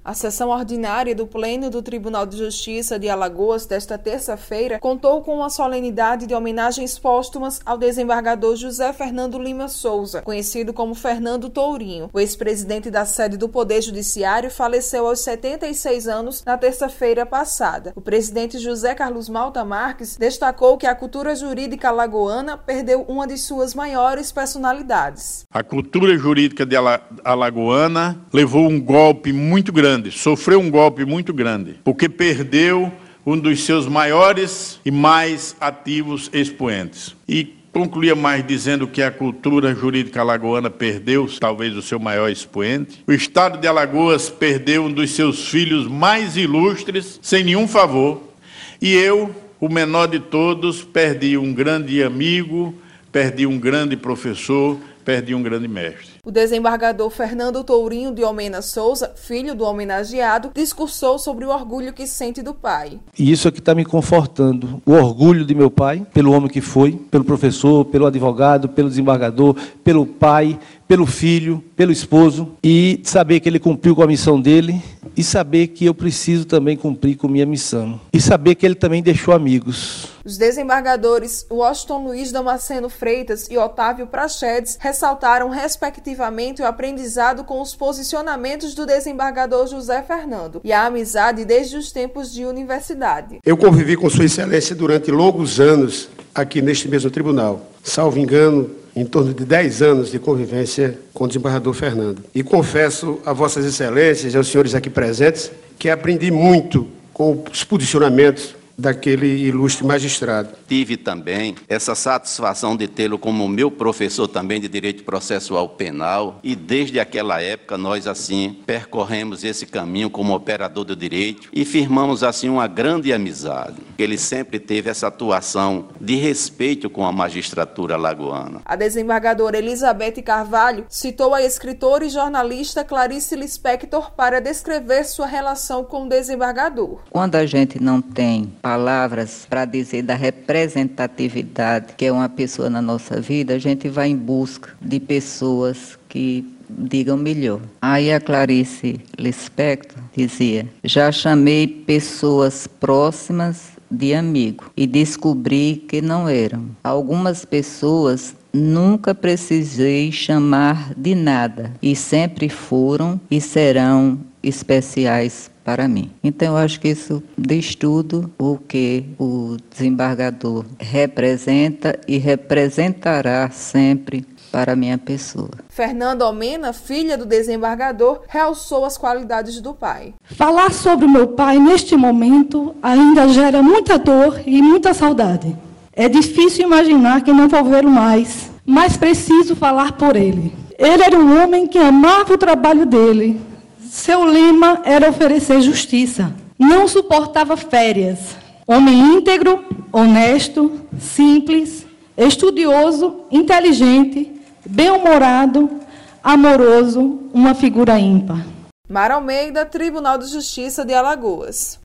A sessão ordinária do Pleno do Tribunal de Justiça de Alagoas desta terça-feira contou com uma solenidade de homenagens póstumas ao desembargador José Fernando Lima Souza, conhecido como Fernando Tourinho. O ex-presidente da sede do Poder Judiciário faleceu aos 76 anos na terça-feira passada. O presidente José Carlos Malta Marques destacou que a cultura jurídica alagoana perdeu uma de suas maiores personalidades. A cultura jurídica de alagoana levou um golpe muito grande, sofreu um golpe muito grande, porque perdeu um dos seus maiores e mais ativos expoentes. E concluía mais dizendo que a cultura jurídica alagoana perdeu talvez o seu maior expoente. O estado de Alagoas perdeu um dos seus filhos mais ilustres, sem nenhum favor. E eu, o menor de todos, perdi um grande amigo, perdi um grande professor, perdi um grande mestre. O desembargador Fernando Tourinho de Almena Souza, filho do homenageado, discursou sobre o orgulho que sente do pai. E isso aqui está me confortando. O orgulho de meu pai, pelo homem que foi, pelo professor, pelo advogado, pelo desembargador, pelo pai, pelo filho, pelo esposo. E saber que ele cumpriu com a missão dele e saber que eu preciso também cumprir com minha missão. E saber que ele também deixou amigos. Os desembargadores Washington Luiz Damasceno Freitas e Otávio Prachedes ressaltaram respectivamente o aprendizado com os posicionamentos do desembargador José Fernando e a amizade desde os tempos de universidade. Eu convivi com Sua Excelência durante longos anos aqui neste mesmo tribunal. Salvo engano, em torno de 10 anos de convivência com o desembargador Fernando. E confesso a Vossas Excelências e aos senhores aqui presentes que aprendi muito com os posicionamentos daquele ilustre magistrado. Tive também essa satisfação de tê-lo como meu professor também de Direito Processual Penal e desde aquela época nós assim percorremos esse caminho como operador do direito e firmamos assim uma grande amizade. Ele sempre teve essa atuação de respeito com a magistratura alagoana. A desembargadora Elizabeth Carvalho citou a escritora e jornalista Clarice Lispector para descrever sua relação com o desembargador. Quando a gente não tem palavras para dizer da representatividade que é uma pessoa na nossa vida, a gente vai em busca de pessoas que digam melhor. Aí a Clarice Lispector dizia: já chamei pessoas próximas de amigo e descobri que não eram. Algumas pessoas nunca precisei chamar de nada e sempre foram e serão especiais para mim. Então, eu acho que isso diz tudo o que o desembargador representa e representará sempre para a minha pessoa. Fernanda Almena, filha do desembargador, realçou as qualidades do pai. Falar sobre o meu pai neste momento ainda gera muita dor e muita saudade. É difícil imaginar que não vou vê-lo mais, mas preciso falar por ele. Ele era um homem que amava o trabalho dele. Seu lema era oferecer justiça. Não suportava férias. Homem íntegro, honesto, simples, estudioso, inteligente, bem-humorado, amoroso, uma figura ímpar. Mara Almeida, Tribunal de Justiça de Alagoas.